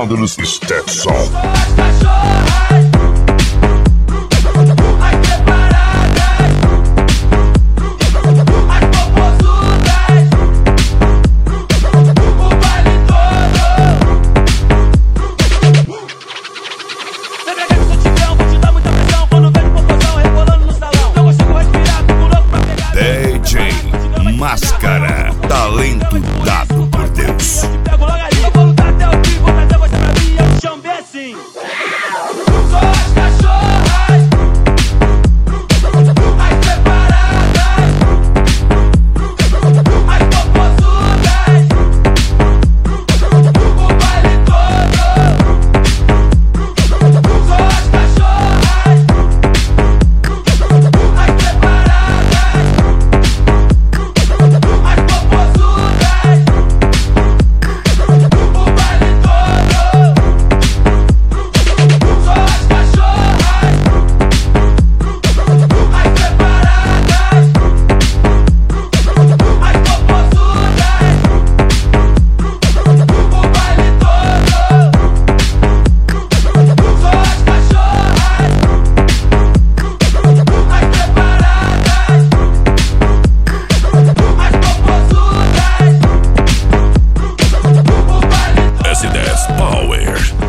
Módulos Stetson. Máscara, talento dado por Deus. Pego logo ali, vou lutar até o fim, vou trazer você pra mim, eu te chamo bem assim. Sou as cachorras, as separadas, as popozudas, o baile todo. Sou as cachorras, as separadas. S10 Power.